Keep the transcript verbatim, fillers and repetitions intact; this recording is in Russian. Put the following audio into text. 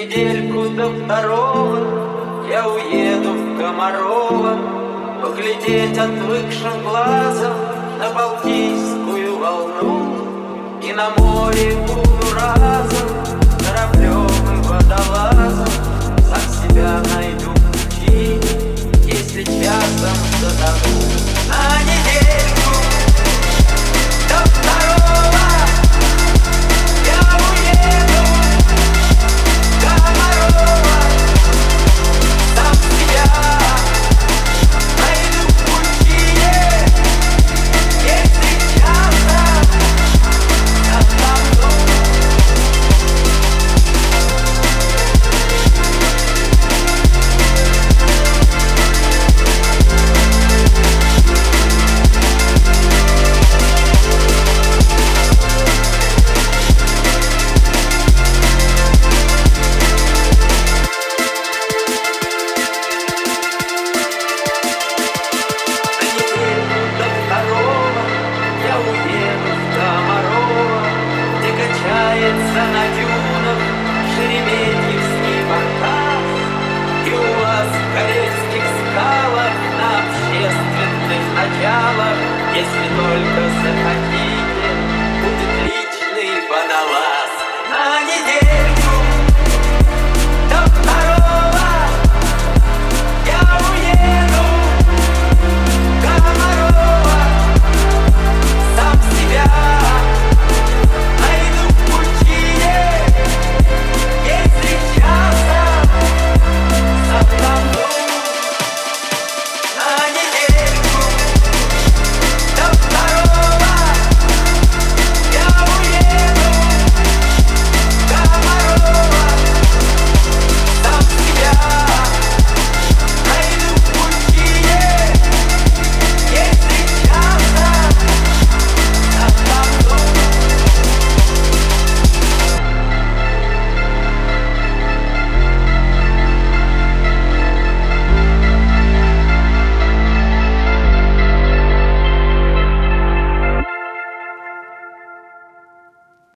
недельку до второго я уеду в Комарово поглядеть отвыкшим глазом на Балтийскую волну. И на море буду разом кораблем и водолазом, сам себя найду пути, если часом затону. На недельку до второго я уеду в Комарово, сам себя найду пути, если часом затону. На дюнах Шереметьевский баркас, и у вас в Карельских скалах на общественных началах, если только захотите.